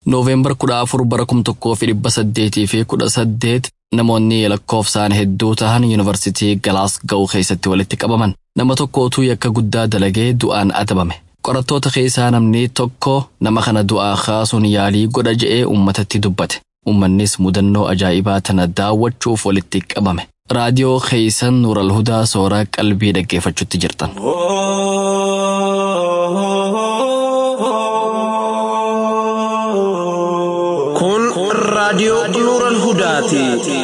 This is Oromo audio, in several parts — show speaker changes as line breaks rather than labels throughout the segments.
Noovembar 14 bara 1818 namoonni lakkoofsaan hedduu ta'an Yuunivarsiitii Glasgow keessatti walitti qabaman. Nama tokkootu yakka guddaa dalagee du'aan adabame. Qorattoota keessaa namni tokko nama kana du'aa kaasuun yaalii godha je'ee uummatatti dubbate. Uummannis mudannoo ajaa'ibaa tana daawwachuuf walitti qabame. Raadiyoo keessan Nuural Hudaa soora qalbii dhaggeeffachuutti jirtan.
Kun raadiyoo Nuural Hudaati.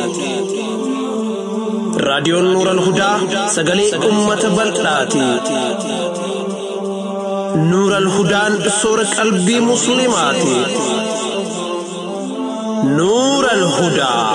Raadiyoon Nuural Hudaa sagalee uummata bal'aati. Nuural Hudaan soora qalbii musliimaati. Nuural Hudaa.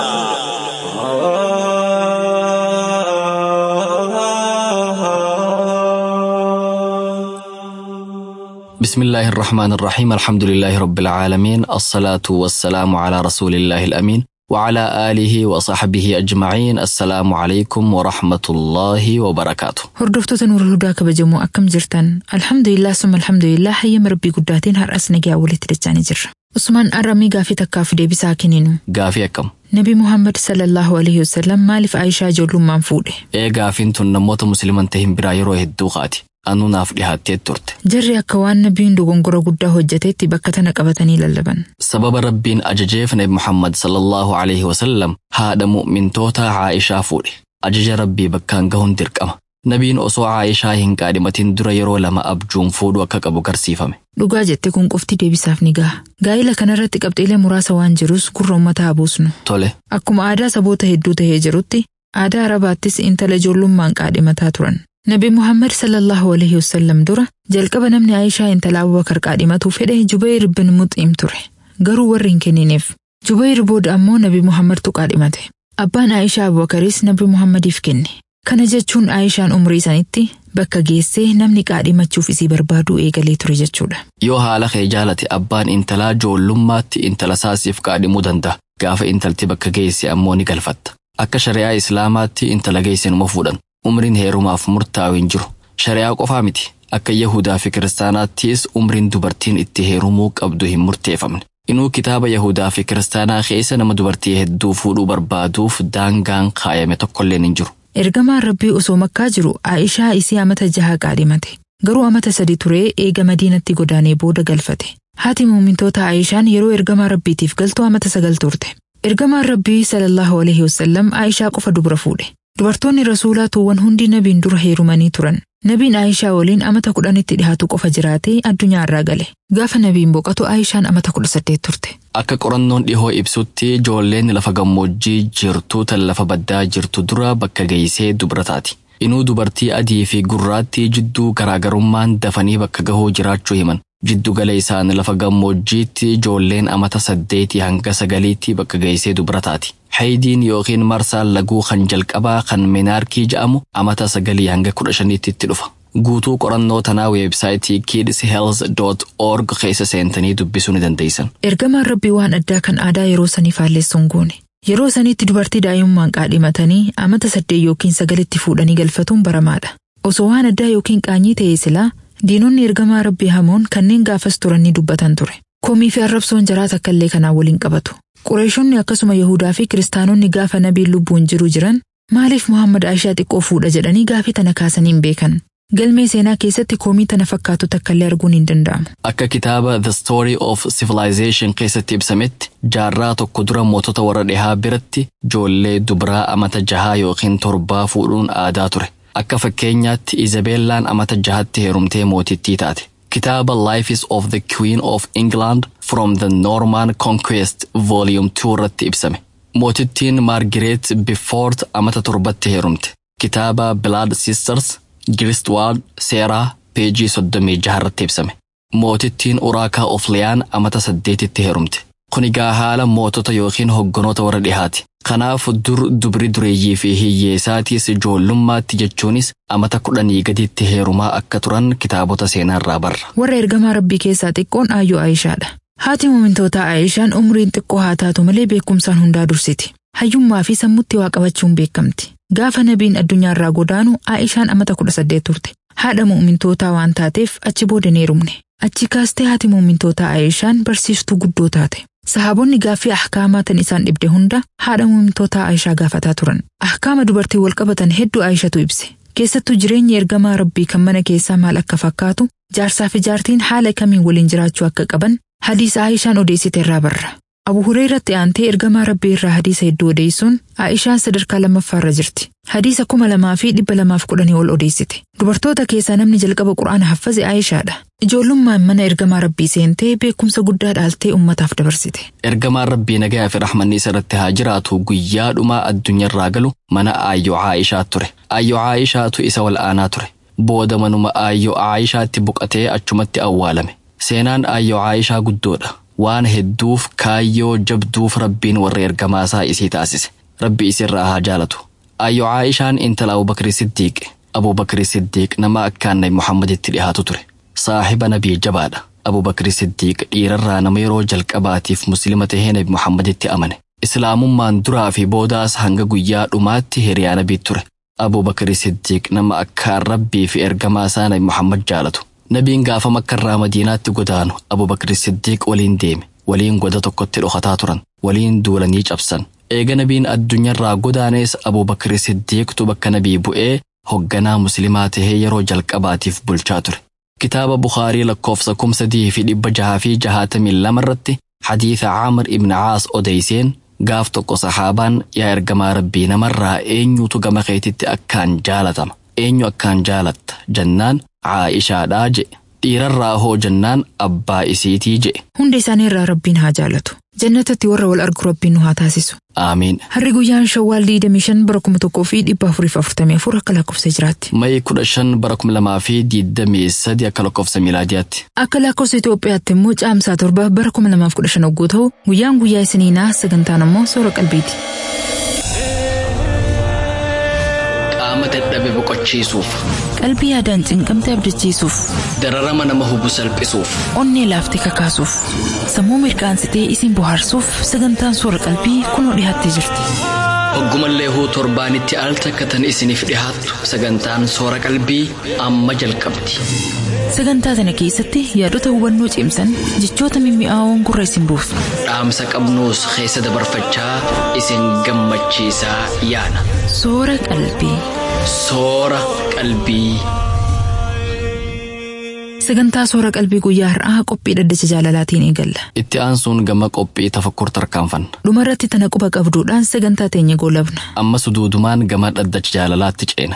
بسم الله الرحمن الرحيم الحمد لله رب العالمين الصلاة والسلام على رسول الله الأمين وعلى آله وصحبه أجمعين السلام عليكم ورحمة الله وبركاته.
هردفتو نور الهدى كبجمو أكم جرتن الحمد لله ثم الحمد لله حيم ربي قداتين هر أسنقيا ولي ترجاني جر عثمان أرامي غافي تكاف دي بساكنينو
غافي أكم
نبي محمد صلى الله عليه وسلم مالف عائشة جولو منفوده
غافين تنموت مسلمان تهم برايرو هدوغاتي أنو ناف dhihaatee turte.
Jarri akka waan nabiin dogongora guddaa hojjeteetti bakka tana qabatanii lallaban.
Sababa rabbiin ajajeef Nabi Muhammad sallallahu alaihi wasallam haadha mu'mintoota Aishaa fuudhe. Ajaja rabbii bakkaan gahuun dirqama. Nabiin osoo Aishaa hin qaadhimatin dura yeroo lama abjuun fuudhu akka qabu garsiifame.
Dhugaa jette kun qofti deebisaaf ni gaha. Gaa'ila kanarratti qabxiilee muraasa waan jirus gurra uummataa buusnu.
Tole.
Akkuma aadaa saboota hedduu tahee jirutti aadaa Arabaattis intala ijoollummaan qaadhimataa turan. Nabi Muhammad sallallahu alaihi wasallam dura jalqaba namni Aishaa intala Abubakar qaadhimatu fedhe Jubayr bin Mut'im ture. Garuu warri hin kennineef. Jubayr booda ammoo Nabi Muhammadtu qaadhimate. Abbaan Aishaa Abubakaris Nabi Muhammadiif kenne. Kana jechuun Aishaan umrii sanitti bakka geessee namni qaadhimachuuf isii barbaadu eegalee ture jechuudha.
Yoo haala kee jaalate abbaan intalaa ijoollummaatti intala saasiif qaadhimuu danda'a. Gaafa intalti bakka geesse ammoo ni galfatta. Akka shari'aa Islaamaatti intala geesse numa fuudhan. Umriin heerumaaf murtaa'u hin jiru. Shari'aa qofaa miti. Akka Yahudaa fi Kiristaanaattis umriin dubartiin itti heerumuu qabdu hin murteeffamne. Inuu kitaaba Yahudaa fi Kiristaanaa keessa nama dubartii hedduu fuudhuu barbaaduuf daangaan kaayame tokkolleen hin jiru.
Ergamaan Rabbii osoo Makkaa jiru Aishaa isii amata 6 qaadhimate. Garuu amata 3 turee eega Madiinatti godaanee booda galfate. Haati muumintoota Aishaan yeroo ergamaa Rabbiitiif galtu amata 9 turte. Ergamaan Rabbii sallallahu alaihi wasallam Aishaa qofa dubra fuudhe. Dubartoonni rasuulaa tuuwwan hundi nabiin dura heerumanii turan. Nabiin Aishaa waliin amata 10tti dhihaatu qofa jiraatee addunyaa irraa gale. Gaafa nabiin boqatu Aishaan amata 18 turte.
Akka qorannoon dhihoo ibsutti ijoolleen lafa gammoojjii jirtu tan lafa baddaa jirtu dura bakka geessee dubra taati. Inuu dubartii adii fi gurraattii jidduu garaagarummaan dafanii bakka gahoo jiraachuu himan. Jiddu gala isaan lafa gammoojjiitti ijoolleen amata 8 hanga 9tti bakka geessee dubra taati. Haydiin yookiin marsaan laguu kan jalqabaa kan Menaarkii jedhamu amata 9 hanga 15tti dhufa. Guutuu qorannoo tanaa weebsaayitii kidshealth.org keessa seentanii dubbisuu ni dandeessan.
Ergamaan Rabbii waan addaa kan aadaa yeroo sanii faalleessuun goone. Yeroo sanitti dubartii daa'imummaan qaadhimatanii amata 8 yookiin 9tti fuudhanii galfatuun baramaadha. Osoo waan addaa yookiin qaanyii ta'ee silaa diinonni ergamaa Rabbii hamoon kanneen gaafas turan ni dubbatan ture. Komii fi arrabsoon jaraa takkallee kanaan waliin qabatu. Qureeshonni akkasuma Yahudaa fi Kiristaanonni gaafa nabiin lubbuun jiru jiran maaliif Muhammad Aishaa xiqqoo fuudha jedhanii gaafii tana kaasanii hin beekan. Galmee seenaa keessatti komii tana fakkaatu takkallee arguun hin danda'amu.
Akka kitaaba The Story of Civilization keessatti ibsametti jaarraa tokko dura mootota warra dhihaa biratti ijoollee dubraa amata 6 yookiin 7 fuudhuun aadaa ture. Akka fakkeenyaatti Izabeellaan amata 6tti heerumtee mootittii taate. Kitaaba Life of the Queen of England from the Norman Conquest Volume 2 irratti ibsame. Mootittiin Margaret Beaufort amata 7tti heerumte. Kitaaba Blood Sisters Gilstward Seeraa peejii 36 irratti ibsame. Mootittiin Uraakaa of Liyaan amata 8tti heerumte. Kun egaa haala mootota yookiin hogganoota warra dhihaati. Kanaaf dubri dureeyyii fi hiyyeessaatis ijoollummaatti jechuunis amata 10 gaditti heerumaa akka turan kitaabota seenaa irraa barra.
Warra ergamaa Rabbii keessaa xiqqoon Aayyoo Aishaadha. Haati muumintoota Aishaan umriin xiqqoo haa taatu malee beekumsaan hundaa dursiti. Hayyummaa fi sammuutti waa qabachuun beekamti. Gaafa nabiin addunyaa irraa godaanu Aishaan amata 18 turte. Haadha muummintootaa waan taateef achi booda hin heerumne. Achi kaastee haati muumintoota Aayishaan barsiistuu guddoo taate. Sahaabonni gaaffii ahkaamaa tan isaan dhibde hunda haadha muumintoota Aayishaa gaafataa turan. Ahkaama dubartii wal qabatan hedduu Aayishatu ibse. Keessattuu jireenyi ergamaa Rabbii kan mana keessaa maal akka fakkaatu, jaarsaa fi jaartiin haala kamiin waliin jiraachuu akka qaban hadiisa Aayishaan odeessite irraa barra. Abu Hurayratti aantee ergamaa Rabbii irraa hadiisa hedduu odeessuun Aayishaan sadarkaa lammaffaarra jirti. Hadiisa 2210 ol odeessite. Dubartoota keessaa namni jalqaba Qur'aana haffaze Aayishaadha. Ijoollummaan mana ergamaa Rabbii seentee beekumsa guddaa dhaaltee ummataaf dabarsite.
Ergamaan Rabbii nagaa fi rahmanni isarratti haa jiraatu guyyaa dhumaa addunyaarraa galu mana Aayyoo Aayishaa ture. Aayyoo Aayishaatu isa wal'aanaa ture. Booda manuma Aayyoo Aayishaatti boqatee achumatti awwaalame. Seenaan Aayyoo Aayishaa guddoodha. Waan hedduuf kaayyoo jabduuf Rabbiin warra ergamaasaa isii taasise. Rabbi isirraa haa jaalatu. Aayyoo Aayishaan intala Abubakri Siddiiq. Abubakri Siddiiq nama akkaan Nabi Muhammaditti dhihaatu ture. Saahiba nabii jabaadha. Abubakri Siddiiq dhiirarraa nama yeroo jalqabaatiif muslima tahee Nabi Muhammaditti amane. Islaamummaan duraa fi boodaas hanga guyyaa dhumaatti hiriyaa nabii ture. Abubakri Siddiiq nama akkaan Rabbii fi ergamaasaa Nabi Muhammad jaalatu. Nabiin gaafa Makkarraa Madiinaatti godaanu Abubakri Siddiiq waliin deeme. Waliin goda tokkotti dhokataa turan. Waliin duulanii cabsan. Eega nabiin addunyaarraa godaanees Abubakri Siddiiqtu bakka nabii bu'ee hogganaa muslimaa tahee yeroo jalqabaatiif bulchaa ture. Kitaaba Bukhaarii lakkoofsa 3662 irratti hadiisa Caamir ibn Caas odeyseen gaaf tokko sahaabaan yaa ergamaa Rabbii namarraa eenyutu gama keetitti akkaan jaalatama. Eenyu akkaan jaalatta jennaan Aayishaadhaa jedhe. Dhiirarraa hoo jennaan abbaa isiitii jedhe.
Hunda isaanii irraa Rabbiin haa jaalatu. Jannatatti warra wal argu Rabbiin nu haa taasisu.
Aamiin.
Harri guyyaan Shawwaal 25 bara 1444 akka lakkoofsa hijraatti.
May 15 bara 2023 akka lakkoofsa miilaadiyaatti.
Akka lakkoofsa Itoophiyaatti immoo caamsaa 7 bara 2015 hogguu ta'u guyyaan guyyaa isiniinaa sagantaan immoo soora qalbiiti.
Qaama dadhabe boqochiisuuf.
Qalbii yaadaan cinqamte abdachiisuuf.
Dararama nama hubu salphisuuf.
Onnee laaftee kakaasuuf. Sammuu mirkaansitee isin bohaarsuuf sagantaan soora qalbii kunoo dhiyaattee jirti.
Oggumallee huu torbaanitti al takkatan isiniif dhihaattu sagantaan soora qalbii amma jalqabdi.
Sagantaa kana keessatti yaadota hubannoo cimsan jechoota mimmi'aawoon gurra isin buusu.
Dhaamsa qabnuus keessa dabarfachaa isin gammachiisaa yaana.
Soora qalbii.
Soora qalbii.
Sagantaa soora qalbii guyyaa har'aa qophii dhaddacha jaalalaatiin eegalla.
Itti aansuun gama qophii tafakkur tarkaanfanna.
Dhumarratti tana quba qabduudhaan sagantaa teenya goolabna.
Ammas duudumaan gama dhaddacha jaalalaatti ceena.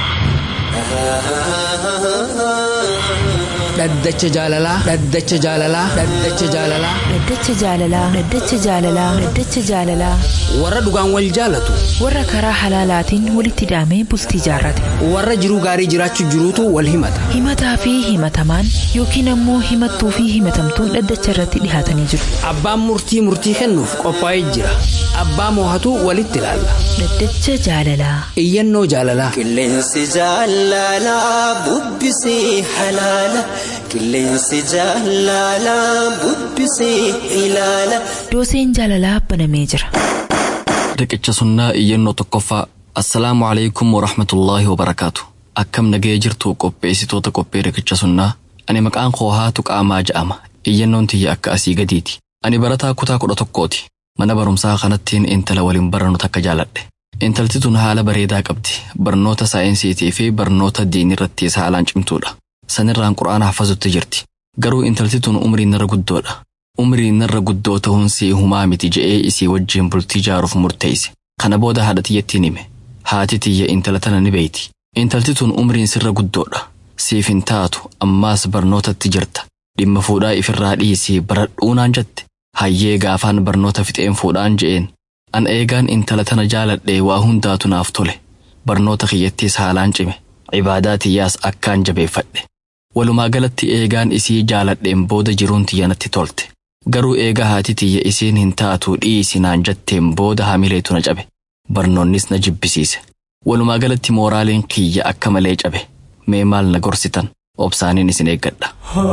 Dhaddacha jaalalaa. Dhaddacha jaalalaa. Dhaddacha jaalalaa.
Dhaddacha jaalalaa. Dhaddacha jaalalaa. Dhaddacha jaalalaa.
Warra dhugaan wal jaalatu.
Warra karaa halaalaatiin walitti hidhamee bultii jaarrate.
Warra jiruu gaarii jiraachuu jiruutu wal himata.
Himataa fi himatamaan yookiin ammoo himattuu fi himatamtuun dhaddacha irratti dhihaatanii jiru.
Abbaan murtii kennuuf qophaa'ee jira. Abbaa moohatu walitti ilaalla.
Dhaddacha jaalalaa.
Iyyannoo jaalalaa.
Qilleensi jaalalaa bubbisee halaala. Qilleensi jaalalaa bubbisee ilaala.
Dooseen jaalalaa banamee jira.
Riqicha sunnaa iyyannoo tokkoffaa. Assalaamu alaykum wa rahmatullaahi wa barakaatu. Akkam nagee jirtu qopheessitoota qophii riqicha sunnaa. Ani maqaan koo Haatu Qaamaa jedhama. Iyyannoon tiyya akka asii gadiiti. Ani barataa kutaa 11ti. Mana barumsaa kanattiin intala waliin barannu takka jaaladhe. Intalti tun haala bareedaa qabdi. Barnoota saayinsiitii fi barnoota diinirrattis haalaan cimtuudha. Sanirraan Qur'aana hafazutti jirti. Garuu intalti tun umriin narra guddoodha. Umriin narra guddoo ta'uun si humaa miti je'ee isii wajjin bultii jaaruuf murteesse. Kana booda haadha tiyyattiin hime. Haati tiyya intala tana ni beeyti. Intalti tun umriin sirra guddoodha. Siif hin taatu ammaas barnootatti jirta. Dhimma fuudhaa ifirraa dhiisii baradhuu naan jette. Hayyee gaafaan barnoota fixeen fuudhaan je'een. An eegaan intala tana jaaladhee waa hundaatu naaf tole. Barnoota kiyyattis haalaan cime. Ibaadaa tiyyaas akkaan jabeeffadhe. Walumaa galatti eegaan isii jaaladheen booda jiruun tiyyanatti tolte. Garuu eega haati tiyya isiin hin taatu dhiisi naan jetteen booda hamileetu na cabe. Barnoonnis na jibbisiise. Walumaa galatti mooraaliin kiyya akka malee cabe. Mee maal na gorsitan? Obsaaniin isin eeggadha.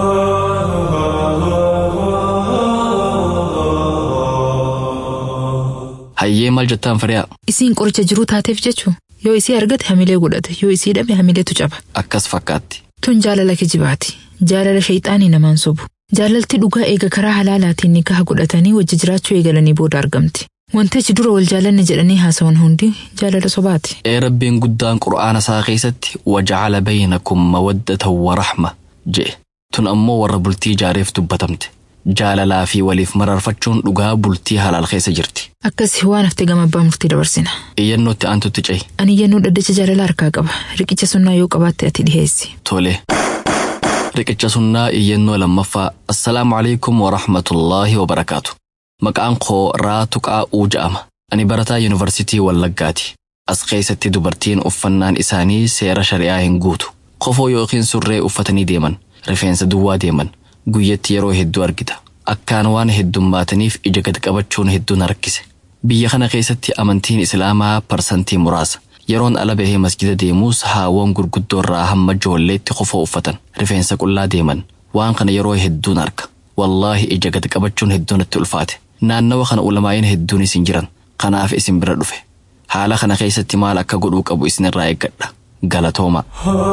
Hayyee maal jettaan Fariyaa?
Isiin qoricha jiruu taateef jechuu yoo isii argate hamilee godhate yoo isii dhabe hamileetu caba.
Akkas fakkaatti.
Tun jaalala kijibaati. Jaalala shayxaanii namaan sobu. Jaalalti dhugaa eega karaa halaalaatiin nikaha godhatanii wajji jiraachuu eegalanii booda argamti. Wantichi dura wal jaalanne jedhanii haasawan hundi jaalala sobaati.
Rabbiin guddaan Qur'aana isaa keessatti waja'ala baynakum mawaddatan wa rahma jedhe. Tun ammoo warra bultii ijaareef dubbatamte. Jaalalaa fi waliif mararfachuun dhugaa bultii halaal keessa jirti.
Akkasii waan haftee gama abbaa murtii dabarsina.
Iyyannootti aantutti ce'i.
Ani iyyannoo dhaddacha jaalala harkaa qaba. Riqicha sunnaa yoo qabaatte ati dhiheessi.
Tole. Riqicha sunnaa iyyannoo lammaffaa. Assalaamu alaikum wa rahmatullaahi wa barakaatu. Maqaan koo Raatu Qaa'uu jedhama. Ani barataa yuunivarsiitii Wallaggaati. As keessatti dubartiin uffannaan isaanii seera shari'aa hin guutu. Kofoo yookiin surree uffatanii deeman. Rifeensa duwwaa deeman. Guyyatti yeroo hedduu argita. Akkaan waan heddummaataniif ija gad qabachuun hedduun harkise. Biyya kana keessatti amantiin Islaamaa parsantii muraasa. Yeroon ala bahee masjida deemuus haawwan gurguddoorraa hamma ijoolleetti kofoo uffatan. Rifeensa qullaa deeman. Waan kana yeroo hedduun arka. Wallaahi ija gad qabachuun hedduun itti ulfaate. Naannawa kana ulamaayin hedduunis hin jiran. Kanaaf isin bira dhufe. Haala kana keessatti maal akka godhuu qabu isinirraa eeggadha. Galatooma.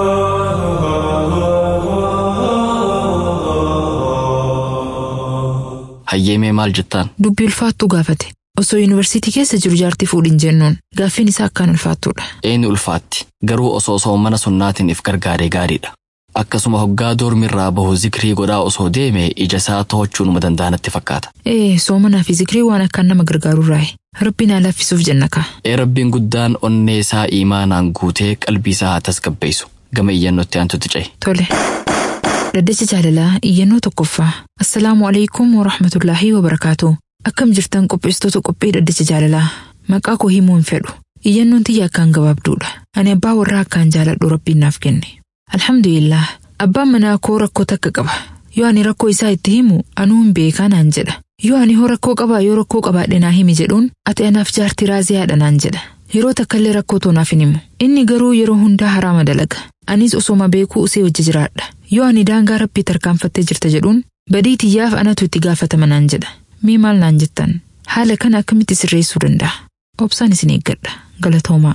Hayyeemee maal jettaan?
Dubbii ulfaattuu gaafate. Osoo yuunivarsiitii keessa jiru jaartii fuudhin jennuun gaaffiin isaa akkaan ulfaattuudha.
Eenyu ulfaatti? Garuu osoo mana sunnaatiin if gargaaree gaariidha. Akkasuma hoggaa doormirraa bahu zikrii godhaa osoo deeme ija isaa to'achuun danda'anatti fakkaata.
Soomanaa fi zikrii waan akkaan nama gargaarurraayi. Rabbiin haa laffisuuf jennaka.
Rabbiin guddaan onnee isaa iimaanaan guutee qalbii isaa haa tasgabbeessu. Gama iyyannootti aantutti ce'i.
Tole. Dhaddacha jaalalaa iyyannoo tokkoffaa. Assalaamu alaikum wa rahmatullaahi wa barakaatu. Akkam jirtan qopheessitoota qophii dhaddacha jaalalaa. Maqaa koo himuu hin fedhu. Iyyannoon tiyya akkaan gabaabduudha. Ani abbaa warraa akkaan jaaladhu Rabbiin naaf kenne. Alhamdulillah. Abbaan manaa koo rakkoo takka qaba. Yoo ani rakkoo isaa itti himu anuu hin beekaa naan jedha. Yoo ani hoo rakkoo qabaa yoo rakkoo qabaadhe naa himi jedhuun ati anaaf jaartii raaziyaadha naan jedha. Yeroo takkallee rakkoo toonaaf hin himu. Inni garuu yeroo hundaa haraama dalaga. Anis osoma beekuu usee wajji jiraadha. Yoo ani daangaa Rabbii tarkaanfattee jirta jedhuun badii tiyyaaf anatu itti gaafatama naan jedha. Mee maal naan jettan? Haala kana akkamitti sirreessuu danda'a? Obsaan isin eeggadha. Galatoomaa.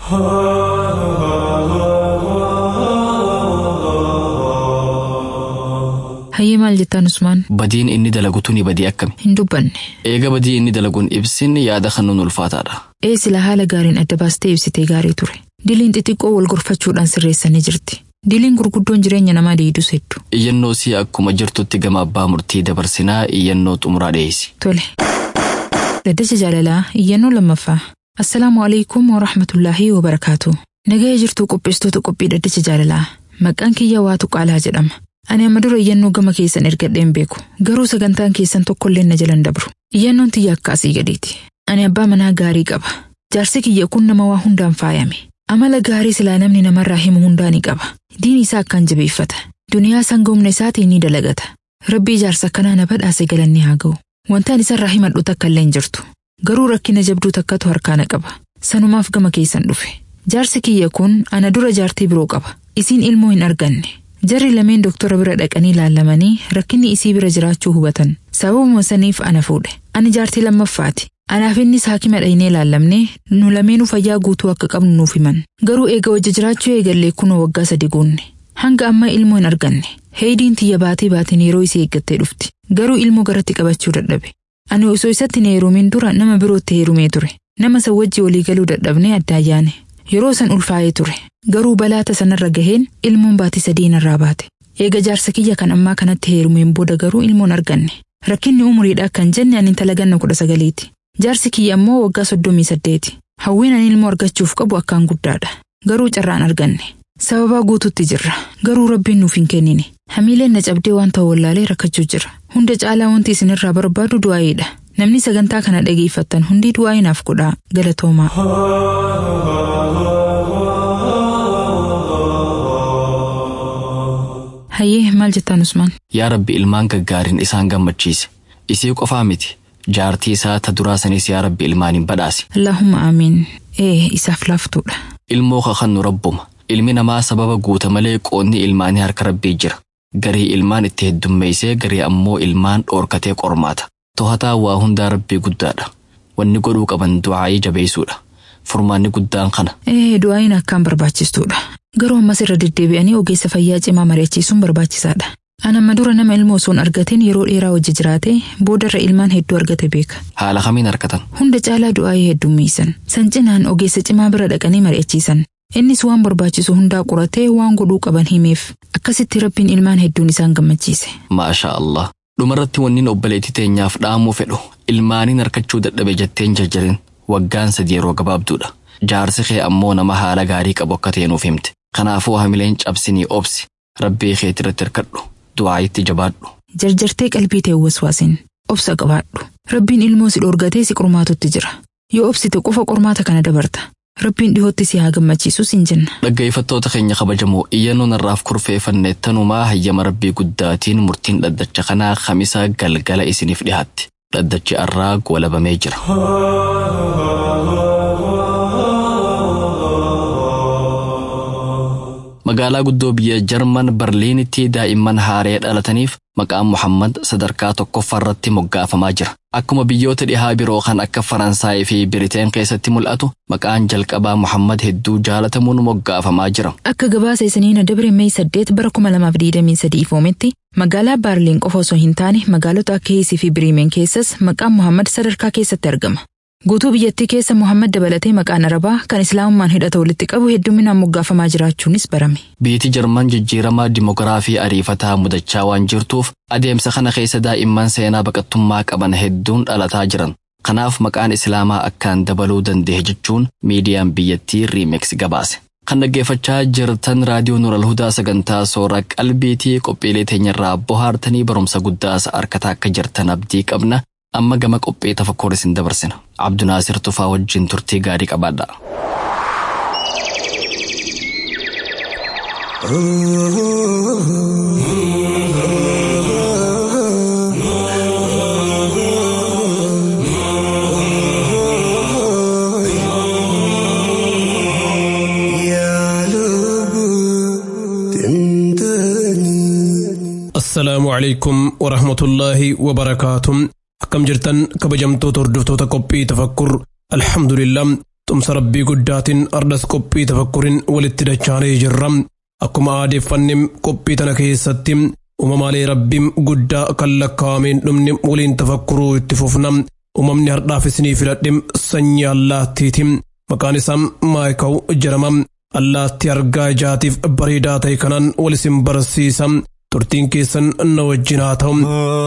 Hayyee maal jettaan Usmaan?
Badiin inni dalagu tuni badii akkami?
Hin dubbanne.
Eega badii inni dalaguun ibsin yaada kan nun ulfaataadha.
Sila haala gaariin adda baastee ibsitee gaarii ture. Diliin xixiqqoo wal gorfachuudhaan sirreessanii jirti. Diliin gurguddoon jireenya namaa deedus hedduu.
Iyyannoo sii akkuma jirtutti gama abbaa murtii dabarsinaa iyyannoo xumuraa dhiyeessi.
Tole. Dhaddacha jaalalaa iyyannoo lammaffaa. Assalaamu alaikum wa rahmatullaahi wa barakaatu. Nagaya jirtuu qopheessitoota qophii dhaddacha jaalalaa. Maqaan kiyya Waatu Qaalaa jedhama. Ani amma dura iyyannoo gama keessan ergadheen beeku. Garuu sagantaan keessan tokkollee na jalan dabru. Iyyannoon tiyya akka asii gadiiti. Ani abbaa manaa gaarii qaba. Jaarsi kiyya kun nama waa hundaan faayame. Amala gaarii silaa namni namarraa himu hundaa ni qaba. Diin isaa akkaan jabeeffata. Duniyaa sanga humna isaatiin ni dalagata. Rabbii jaarsa akkanaa na badhaase galanni haa ga'u. Wantaan isarraa himadhu takkallee hin jirtu. Garuu rakkina jabduu takkatu harkaana qaba. Sanumaaf gama keessan dhufe. Jaarsi kiyya kun ana dura jaartii biroo qaba. Isiin ilmoo hin arganne. Jarri lameen doktora bira dhaqanii ilaallamanii rakkinni isii bira jiraachuu hubatan. Sababuma saniif ana fuudhe. Ani jaartii lammaffaati. Anaaf innis haakima dhaynee ilaallamne nu lameenuu fayyaa guutuu akka qabnu nuuf himan. Garuu eega wajji jiraachuu eegallee kunoo waggaa 3 guunne. Hanga amma ilmoo hin arganne. Heeyidiin tiyya baatiin yeroo isii eeggattee dhufti. Garuu ilmoo garatti qabachuu dadhabe. Ani osoo isatti na heerumin dura nama birootti heerumee ture. Nama san wajji walii galuu dadhabnee addaan yaane. Yeroo san ulfaa'ee ture. Garuu balaata sanarra gaheen ilmoon baatii 3 irraa baate. Eega jaarsa kiyya kan ammaa kanatti heerumeen booda garuu ilmoon arganne. Rakkinni umuriidha kan jenne ani intala ganna 19ti. Jaarsi kiyya ammoo waggaa 38. Hawwiin ani ilmoo argachuuf qabu akkaan guddaadha. Garuu carraan arganne. Sababa guututti jirra. Garuu Rabbiin nuuf hin kennine. Hamiileen na cabdee waan ta'u wallaalee rakkachuu jira. Hunda caalaa wanti isinirraa barbaadu du'aayiidha. Namni sagantaa kana dhageeffattan hundi du'aayi naaf godhaa. Galatoomaa. Hayyee maal jettaan Usmaan?
Yaa Rabbi ilmaan gaggaariin isaan gammachiise. Isii qofaa miti. Jaartii isaa ta duraa sanis yaa Rabbi ilmaaniin badhaase.
Allahumma amiin. Isaaf laaftuudha.
Ilmoo kakannu Rabbuma. Ilmi namaa sababa guuta malee qoonni ilmaanii harka Rabbii jira. Garii ilmaan itti heddummeessee garii ammoo ilmaan dhoorkatee qormaata. To'ataa waa hundaa Rabbii guddaadha. Wanni godhuu qaban du'aayii jabeessuudha. Furmaanni guddaan kana.
Du'aayiin akkaan barbaachistuudha. Garuu ammas irra deddeebi'anii ogeessa fayyaa cimaa mari'achiisuun barbaachisaadha. Ana madura nama ilmoo sun argateen yeroo dheeraa wajji jiraate boodarra ilmaan hedduu argate beeka.
Haala kamiin argatan?
Hunda caalaa du'aayee heddummiisan. San cinaan ogeessa cimaa bira dhaqanii mari'achiisan. Innis waan barbaachisu hundaa qoratee waan godhuu qaban himeef. Akkasitti Rabbiin ilmaan hedduun isaan gammachiise.
Maasha Allah. Dhumarratti wanni obboleettii teenyaaf dhaamuu fedhu ilmaaniin harkachuu dadhabe jetteen jajjarin waggaan 3 yeroo gabaabduudha. Jaarsi kee ammoo nama haala gaarii qabu akka ta'e nuuf himte. Kanaafuu hamileen cabsinii obsi. Rabbii keetti irratti hirkadhu. Du'aayitti jabaadhu.
Jarjartee qalbii ta'e waswaasin. Obsa qabaadhu. Rabbiin ilmoo si dhorgatee si qormaatutti jira. Yoo obsite qofa qormaata kana dabarta. Rabbiin dhihootti si haa gammachiisus hin jenna.
Dhaggeeffattoota keenya kabajamoo iyyannoon irraaf kurfeeffanne tanumaa hayyama Rabbii guddaatiin murtiin dhaddacha kanaa Khamiisa galgala isiniif dhihaatti. Dhaddachi irraa goolabamee jira. Magaalaa guddoo biyya Jarman Berliinitti daa'imman haaree dhalataniif maqaan Muhammad sadarkaa tokkoffaarratti moggaafamaa jira. Akkuma biyyoota dhihaa biroo kan akka Faransaay fi Biriteen keessatti mul'atu maqaan jalqabaa Muhammad hedduu jaalatamuun moggaafamaa jira.
Akka gabaasa isiniin Dabre Mee 8 bara 2023 ifoometti magaalaa Baarliin qofa osoo hin taane magaalota akka Heesii fi Biriimeen keessas maqaan Muhammad sadarkaa keessatti argama. Guutuu biyyattii keessa Muhammad dabalatee maqaan Arabaa kan Islaamummaan hidhata walitti qabu hedduminaan moggaafamaa jiraachuunis barame.
Biyyi Jarman jijjiiramaa dimoogiraafii ariifataa mudachaa waan jirtuuf adeemsa kana keessa daa'imman seenaa baqattummaa qaban hedduun dhalataa jiran. Kanaaf maqaan Islaamaa akkaan dabaluu danda'e jechuun miidiyaan biyyattii Remix gabaase. Kan dhaggeeffachaa jirtan raadiyoo Nuur al-Hudaa sagantaa soora qalbiitii qophiilee teenyarraa bohaartanii barumsa guddaas harkataa akka jirtan abdii qabna. Amma gama qophii tafakkur isin dabarsina. Abdunaasir Tufaa wajjin turtii gaarii qabaadha.
Assalaamu alaykum wa rahmatullaahi wa barakaatuh. Akkam jirtan kabajamtoota hordoftoota qophii tafakkur alhamdulillah tumsa rabbii guddaatiin ardas qophii tafakkurin walitti dachaanee jirra. Akkuma aadeeffanne qophii tana keessatti uumamaalee rabbiin guddaa kan lakkaa'ameen dhumne waliin tafakkuruu itti fufna. Uumamni hardhaaf isinii filadhe sanyii allaattiiti. Maqaan isaa Maayikaw jedhama. Allaattii argaa ijaatiif bareedaa ta'e kanaan wal isin barsiisa. Turtiin keessan na wajjin haa ta'u.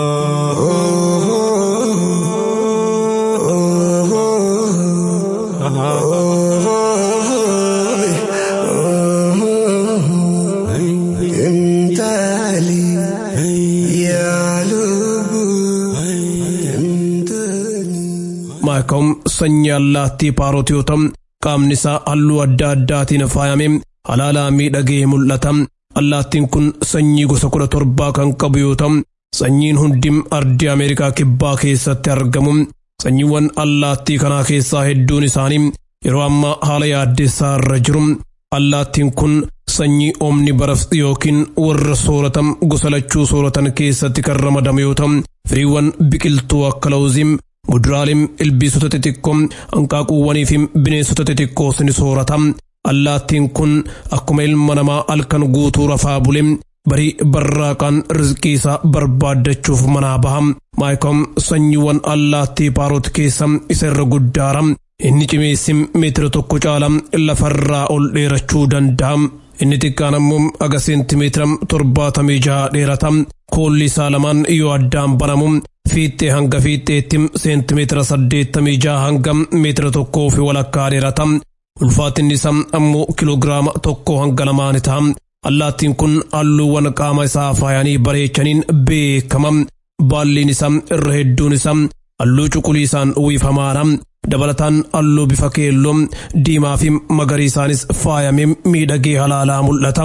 Maayikaw sanyii allaattii paarootii yoo ta'u qaamni isaa halluu adda addaatiin faayame halaalaa miidhagee mul'ata. Allaattiin kun sanyii gosa 17 kan qabu yoo ta'u sanyiin hundi ardii Ameerikaa kibbaa keessatti argamu. Sanyiiwwan allaattii kanaa keessaa hedduun isaanii yeroo ammaa haala yaaddessaa irra jiru. Allaattiin kun sanyii oomni baraf yookiin warra sooratan gosa lachuu sooratan keessatti kan ramadamu yoo ta'u firiiwwan biqiltuu akka lawuzii, muduraalee, ilbiisota xixiqqoo, hanqaaquuwwanii fi bineensota xixiqqoo ni soorata. Allaattiin kun akkuma ilma namaa halkan guutuu rafaa bule barii barraaqaan rizqii isaa barbaaddachuuf manaa baha. Maayikaw sanyiiwwan allaattii paarot keessa isa irra guddaara. Inni cimeessi meetira 1 caala lafarraa ol dheerachuu danda'a. Inni xiqqaan ammoo aga seentimeetira 76 dheerata. Koolli isaa lamaan yoo addaan banamu fiixee hanga fiixeetti seentimeetira 86 hanga meetira 1.5 dheerata. Ulfaatinni isaa ammoo kiloogiraama 1 hanga 2 ta'a. Allaattiin kun halluuwwan qaama isaa faayanii bareechaniin beekama. Baalliin isaa irra hedduun isaa halluu cuquliisaan uwwifamaadha. Dabalataan halluu bifa keelloo, diimaa fi magariisaanis faayamee miidhagee halaalaa mul'ata.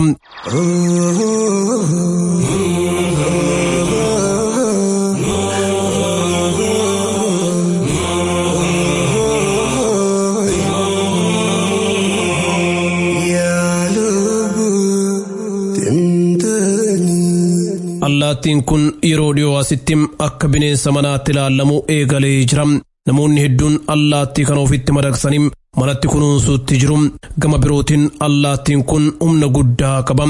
Allaattiin kun yeroo dhiyoo asitti akka bineensa manaatti ilaallamu eegalee jira. Namoonni hedduun allaattii kana ofitti madaqsanii manatti kunuunsuutti jiru. Gama birootiin allaattiin kun humna guddaa qaba.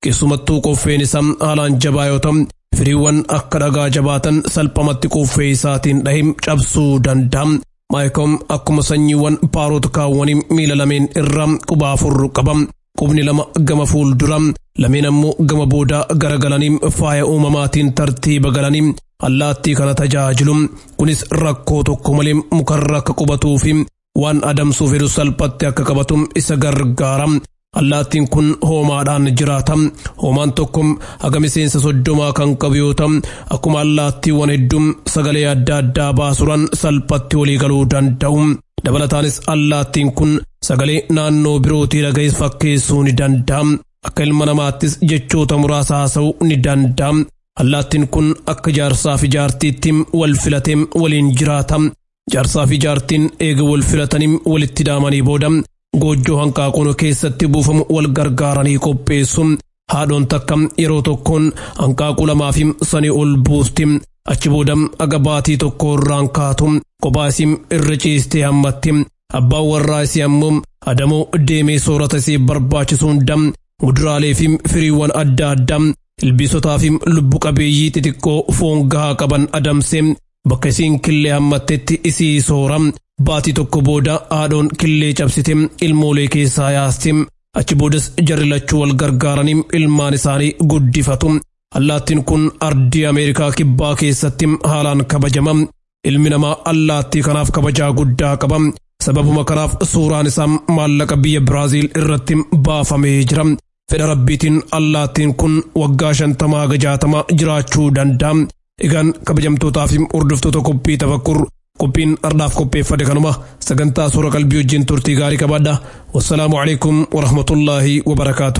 keessumattuu qoffeen isaa haalaan jabaa yoo ta'u firiiwwan akka dhagaa jabaatan salphamatti qoffee isaatiin dhahim cabsuu danda'a. Maayikom akkuma sanyiiwwan paarota kaawwanii miila lameen irra quba afur qaba. Qubni lama gama fuuldura lameen ammoo gama boodaa garagalanii faaya uumamaatiin tartiiba galanii allaattii kana tajaajilu. Kunis rakkoo tokko malee mukarra akka qubatuu fi waan adamsuuf fedhu salphatti akka qabatu isa gargaara. Allaattiin kun hoomaadhaan jiraata. Hoomaan tokko haga miseensa 30 kan qabu yoo ta'u akkuma allaattiiwwan hedduun sagalee adda addaa baasuudhaan salphatti walii galuu danda'u. Dabalataanis allaattiin kun sagalee naannoo birootii dhaga'es fakkeessuu ni danda'a. Akka ilma namaattis jechoota muraasa haasa'uu ni danda'a. Allaattiin kun akka jaarsaa fi jaartiitti wal filatee waliin jiraata. Jaarsaa fi jaartiin eega wal filatanii walitti daamanii booda goojjoo hanqaaquun keessatti buufamu wal gargaaranii qopheessu. Haadhoon takka yeroo tokkoon hanqaaquu 2 fi sanii ol buusti. Achi booda aga baatii tokko irraan kaatu. Kophaa isii irra ciistee hammatti. Abbaan warraa isii ammoo adamoo deemee soorata isii barbaachisu hunda muduraalee fi firiiwwan adda addaa ilbiisotaa fi lubbu qabeeyyii xixiqqoo foon gahaa qaban adamsee bakka isiin killee hammattetti isii soora. Baatii tokko booda haadhoon killee cabsite ilmoolee keessaa yaasti. Achi boodas jarri lachuu wal gargaaranii ilmaan isaanii guddifatu. Allaattiin kun ardii Ameerikaa kibbaa keessatti haalaan kabajama. Ilmi namaa allaattii kanaaf kabajaa guddaa qaba. Sababuma kanaaf suuraan isaa maallaqa biyya Biraaziil irratti baafamee jira. Fedha rabbiitiin allaattiin kun waggaa 50 haga 60 jiraachuu danda'a. Egaan kabajamtootaa fi hordoftoota qophii tafakkur qophiin ardaaf qopheeffate kanuma sagantaa suura qalbii wajjin turtii gaarii qabaadha. Wassalaamu alaikum wa rahmatullaahi wa barakaatuh.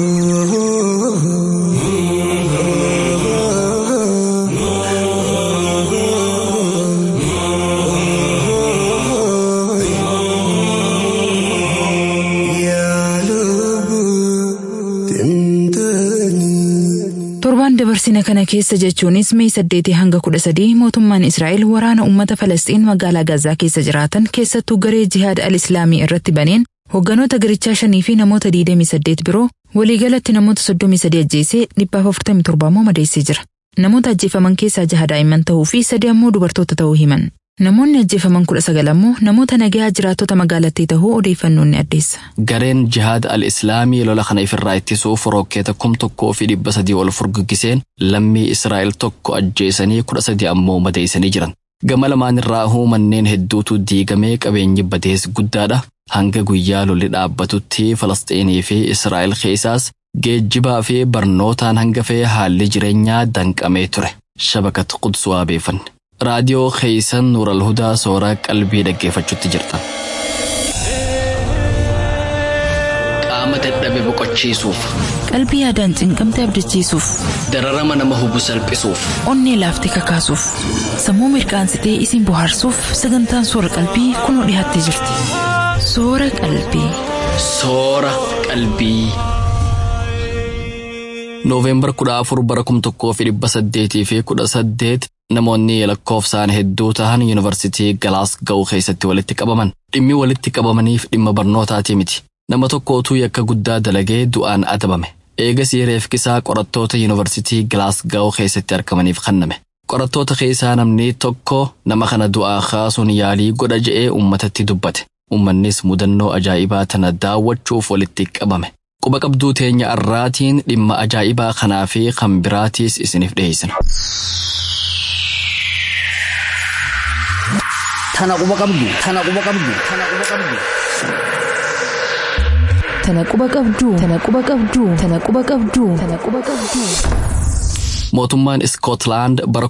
Torbaan dabarsina kana keessa jechuunis Mee 8 hanga 13 mootummaan Israa'el waraana uummata Falasxiin magaalaa Gazaa keessa jiraatan keessattuu garee jihaad al-Islaamii irratti baneen hogganoota garichaa 5 fi namoota 28 biroo waliigalatti namoota 33 ajjeesee 147 immoo madeessee jira. Namoota ajjeefaman keessaa 6 daa'imman ta'uu fi 3 ammoo dubartoota ta'uu himan. Namoonni ajjeefaman 19 ammoo namoota nagaa jiraattota magaalattii ta'uu odeeffannoon ni addeessa.
Gareen jihaad al-Islaamii lola kana ifirraa ittisuuf rokkeeta 1,300 ol furguggiseen lammii Israa'el tokko ajjeesanii 13 ammoo madeessanii jiran. Gama lamaan irraa manneen hedduutu diigamee qabeenyi badees guddaadha. Hanga guyyaa lolli dhaabbatutti Falasxiinii fi Israa'el keessaas geejjibaa fi barnootaan hanga fe'ee haalli jireenyaa danqamee ture. Shabakat Quds waabeeffanne. raadiyoo Khaysan Nuur al-Hudaa soora qalbii dhaggeeffachuutti jirtan. Qaama dadhabe boqochiisuuf,
qalbii yaadaan cinqamte abdachiisuuf,
dararama nama hubu salphisuuf,
onnee laaftee kakaasuuf, sammuu mirqaansitee isin bohaarsuuf sagantaan soora qalbii kunoo dhiyaattee jirti. Soora qalbii.
Soora qalbii. Nooveembar 14 bara 1918 namoonni lakkoofsaan hedduu ta'an yuunivarsiitii Glasgow keessatti walitti qabaman. Dhimmi walitti qabamaniif dhimma barnootaatii miti. Nama tokkootu yakka guddaa dalagee du'aan adabame. Eegasii reefkisaa qorattoota yuunivarsiitii Glasgow keessatti argamaniif kenname. Qorattoota keessaa namni tokko nama kana du'aa kaasuun yaalii godha je'ee uummatatti dubbate. Uummannis mudannoo ajaa'ibaa tana daawwachuuf walitti qabame. Quba qabduu teenya arraatiin dhimma ajaa'ibaa kanaa fi kan biraatiis isiniif dhiyeessina.
Tana quba qabdu.
Mootummaan Iskootlaand bara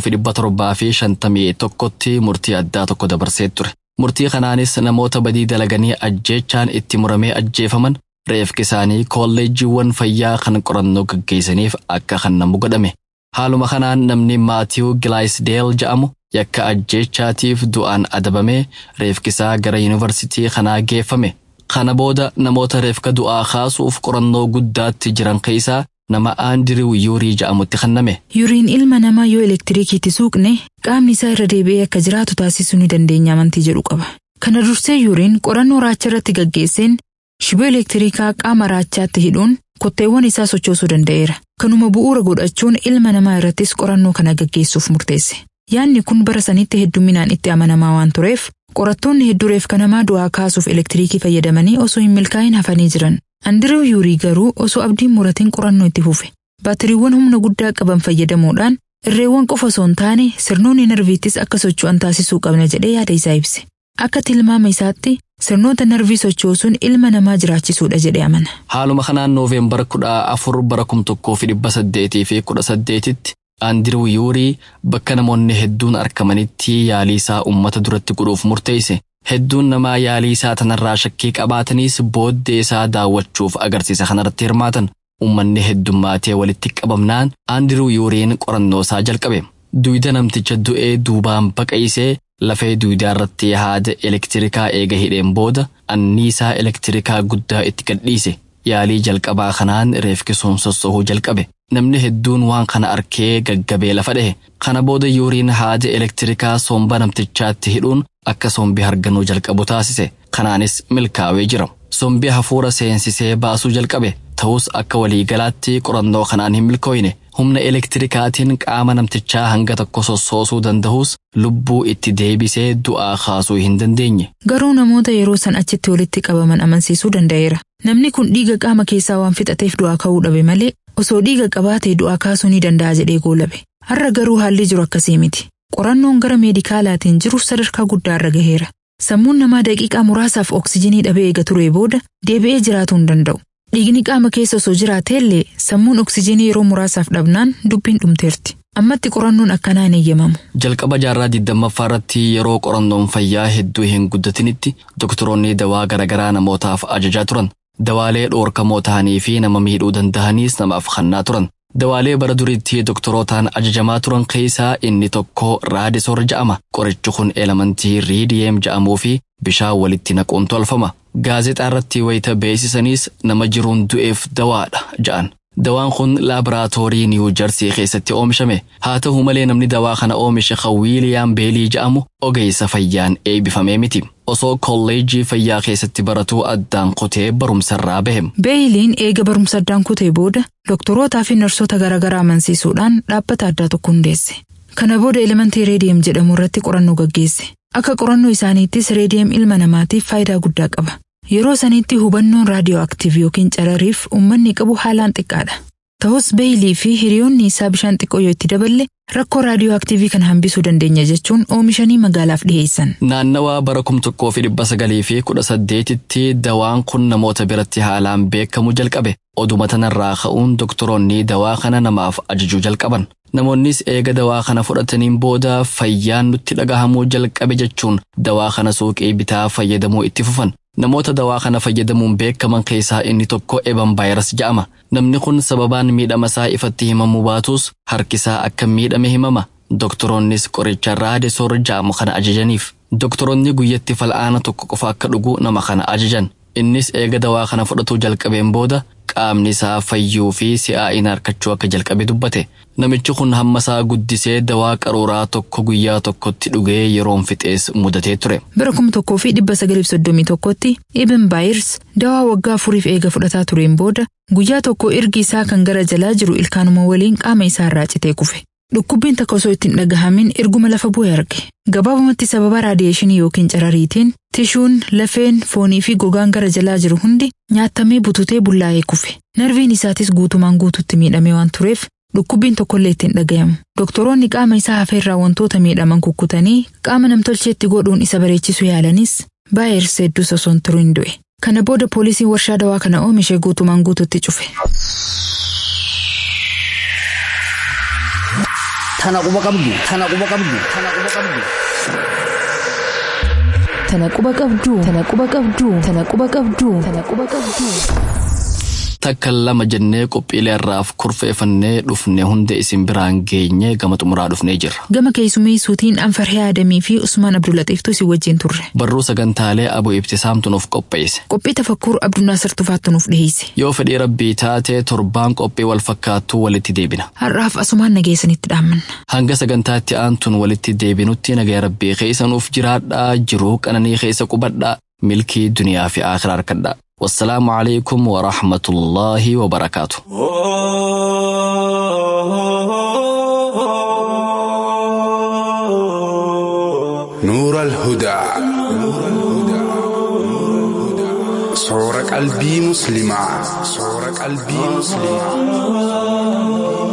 1751tti murtii addaa tokko dabarsee ture. Murtii kanaanis namoota badii dalaganii ajjeechaan itti muramee ajjeefaman reefki isaanii kolleejjiiwwan fayyaa kan qorannoo gaggeessaniif akka kennamu godhame. Haaluma kanaan namni Maatiiw Gilaayisdeel jedhamu yakka ajjeechaatiif du'aan adabamee reefkisaa gara yuunivarsiitii kanaa geeffame. Kana booda namoota reefka du'aa kaasuuf qorannoo guddaatti jiran keessaa nama Aandiriw Yuurii jedhamutti kenname.
Yuuriin ilma namaa yoo elektiriikiitti suuqne qaamni isaa irra deebi'ee akka jiraatu taasisuu ni dandeenya amantii jedhu qaba. Kana dursee Yuuriin qorannoo raacha irratti gaggeesseen shiboo elektiriikaa qaama raachaatti hidhuun kotteewwan isaa sochoosuu danda'eera. Kanuma bu'uura godhachuun ilma namaa irrattis qorannoo kana gaggeessuuf murteesse. Yaanni kun bara sanitti hedduminaan itti amanamaa waan tureef qorattoonni hedduu reefka namaa du'aa kaasuuf elektiriikii fayyadamanii osoo hin milkaa'in hafanii jiran. Andiriw Yuurii garuu osoo abdiin muratiin qorannoo itti fufe. Baatiriiwwan humna guddaa qaban fayyadamuudhaan irreewwan qofa osoo hin taane sirnoonni narviittis akka socho'an taasisuu qabna jedhee yaada isaa ibse. Akka tilmaama isaatti sirnoota narvii sochoosuun ilma namaa jiraachisuudha jedhee amana.
Haaluma kanaan Nooveembar 14 bara 1818tti Andiriw Yuurii bakka namoonni hedduun argamanitti yaalii isaa uummata duratti godhuuf murteesse. Hedduun namaa yaalii isaa tanarraa shakkii qabaatanis booddee isaa daawwachuuf agarsiisa kanarratti hirmaatan. Uummanni heddummaatee walitti qabamnaan Andiriw Yuuriin qorannoo isaa jalqabe. Duyda namticha du'ee duubaan baqaysee lafee duydaa irratti haada elektirikaa eega hidheen booda anniisaa elektirikaa guddaa itti gadhiise. Yaalii jalqabaa kanaan reefki sun sossohuu jalqabe. Namni hedduun waan kana arkee gaggabee lafa dhahe. Kana booda Yuuriin haada elektirikaa somba namtichaatti hidhuun akka sombi harganuu jalqabu taasise. Kanaanis milkaa'ee jira. Sombi hafuura seensisee baasuu jalqabe. Ta'us akka waliigalaatti qorannoo kanaan hin milkooyne. Humna elektirikaatiin qaama namtichaa hanga tokko sossoosuu danda'us lubbuu itti deebisee du'aa kaasuu hin dandeenye.
Garuu namoota yeroo san achitti walitti qabaman amansiisuu danda'eera. Namni kun dhiiga qaama keessaa waan fixateef du'aa ka'uu dhabe malee osoo dhiiga qabaatee du'aa kaasuu ni danda'a jedhee goolabe. Har'a garuu haalli jiru akkasii miti. Qorannoon gara meedikaalaatiin jiru sadarkaa guddaa irra gaheera. Sammuun namaa daqiiqaa muraasaaf oksijiinii dhabee eega turee booda deebi'ee jiraatuu hin danda'u. Dhiigni qaama keessa osoo jiraateellee sammuun oksijiinii yeroo muraasaaf dhabnaan dubbiin dhumteerti. Ammatti qorannoon akkanaa hin eeyyamamu.
Jalqaba jaarraa 20ffaa irratti yeroo qorannoon fayyaa hedduu hin guddatinitti doktoroonni dawaa garaagaraa namootaaf ajajaa turan. Dawaalee dhoorkamoo ta'anii fi nama miidhuu danda'aniis namaaf kennaa turan. Dawaalee bara duriitti doktorootaan ajajamaa turan keessaa inni tokko raadisoor jedhama. Qorichi kun elementii riidiyem jedhamuu fi bishaan walitti naquun tolfama. Gaazexaa irratti wayita beeksisaniis nama jiruun du'eef dawaadha jedhan. Dawaan kun laaboraatoorii Niiw Jarsii keessatti oomishame. Haa ta'u malee namni dawaa kana oomishe Wiiliyaam Beelii jedhamu ogeessa fayyaan eebbifamee miti. Osoo kolleejjii fayyaa keessatti baratuu addaan kutee barumsarraa bahe.
Beeliin eega barumsa addaan kutee booda doktorootaa fi narsoota garaagaraa amansiisuudhaan dhaabbata addaa tokko hundeesse. Kana booda elementii reediyem jedhamu irratti qorannoo gaggeesse. Akka qorannoo isaaniittis reediyem ilma namaatiif faayidaa guddaa qaba. Yeroo sanitti hubannoon raadiyoo aktiivii yookiin carariif uummanni qabu haalaan xiqqaadha. Ta'us Beelii fi hiriyoonni isaa bishaan xiqqoo yoo itti daballe rakkoo raadiyoo aktiivii kana hambisuu dandeenya jechuun oomishanii magaalaaf dhiyeessan.
Naannawaa bara 1918tti dawaan kun namoota biratti haalaan beekamu jalqabe. Oduma tanarraa ka'uun doktoroonni dawaa kana namaaf ajajuu jalqaban. Namoonnis eega dawaa kana fudhataniin booda fayyaan nutti dhagahamuu jalqabe jechuun dawaa kana suuqii bitaa fayyadamuu itti fufan. Namoota dawaa kana fayyadamuun beekaman keessaa inni tokko Eban Baayras jedhama. Namni kun sababaan miidhama isaa ifatti himamuu baatus harkisaa akka miidhame himama. Doktoroonnis qoricha raadisoor jedhamu kana ajajaniif. Doktoroonni guyyatti fal'aana tokko qofa akka dhugu nama kana ajajan. Innis eega dawaa kana fudhatuu jalqabeen booda qaamni isaa fayyuu fi si'aa'ina harkachuu akka jalqabe dubbate. Namichi kun hamma isaa guddisee dawaa qaruuraa tokko guyyaa tokkotti dhugee yeroon fixees mudatee ture.
Bara 1931tti Eban Baayers dawaa waggaa 4 eega fudhataa tureen booda guyyaa tokko ergi isaa kan gara jalaa jiru ilkaanuma waliin qaama isaa irraa citee kufe. Dhukkubbiin takka osoo ittiin dhagahamin erguma lafa bu'ee arge. Gabaabumatti sababa raadiyeeshinii yookiin carariitiin tishuun, lafeen, foonii fi gogaan gara jalaa jiru hundi nyaatamee bututee bullaa'ee kufe. Narviin isaatis guutumaan guututti miidhamee waan tureef dhukkubbiin tokkollee ittiin dhagayamu. Doktoroonni qaama isaa hafeerraa wantoota miidhaman kukkutanii qaama namtolcheetti godhuun isa bareechisuu yaalanis Baayers hedduus osoo hin turin du'e. Kana booda poolisiin warshaa dawaa kana oomishe guutumaan guututti cufe.
Tana quba qabdu.
Takka lama jennee qophiilee irraaf kurfeeffannee dhufne hunda isin biraan geenye gama xumuraa dhufnee jirra.
Gama keessummeessuutiin Anfarhee Adamii fi Usmaan Abdulaxiiftuu si wajjin turre.
Barruu sagantaalee Abuu Ibtisaamtu nuuf qopheesse.
Qophii tafakkuur Abdunaasir Tufaattu nuuf dhiyeesse.
Yoo fedhii rabbii taate torbaan qophii wal fakkaattuu walitti deebina.
Har'aaf asumaan nageessanitti dhaammanna.
Hanga sagantaatti aantuun walitti deebinutti nagaa rabbii keessa nuuf jiraadhaa, jiruu qananii keessa qubadhaa, milkii duniyaa fi akhiraa harkadhaa. والسلام عليكم ورحمة الله وبركاته.
نور الهدى صورة قلبي مسلمة.